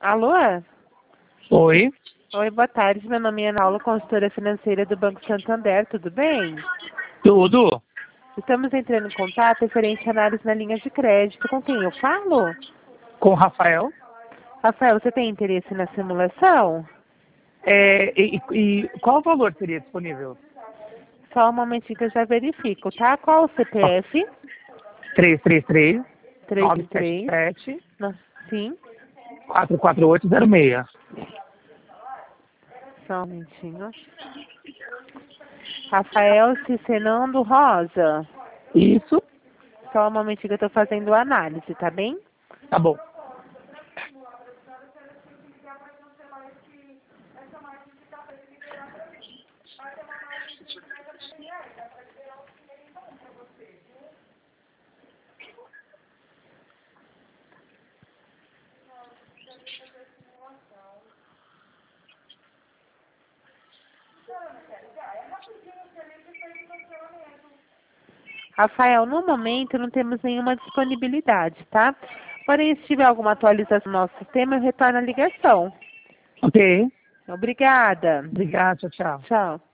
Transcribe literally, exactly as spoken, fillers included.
Alô? Oi, Oi, boa tarde. Meu nome é Ana Paula, consultora financeira do Banco Santander. Tudo bem? tudo? Estamos entrando em contato referente à análise na linha de crédito. Com quem eu falo? Com o Rafael. Rafael, você tem interesse na simulação? É, e, e qual o valor seria disponível? Só um momentinho que eu já verifico, tá? Qual o C P F? três três três, três nove sete três. sete, Não, sim. quatro quatro oito zero seis. Só um momentinho. Rafael Cicenando Rosa. Isso? Só um momentinho que eu estou fazendo a análise, tá bem? Tá bom. Rafael, no momento não temos nenhuma disponibilidade, tá? Porém, se tiver alguma atualização no nosso sistema, eu retorno a ligação. Ok. Obrigada. Obrigado, tchau, tchau. Tchau.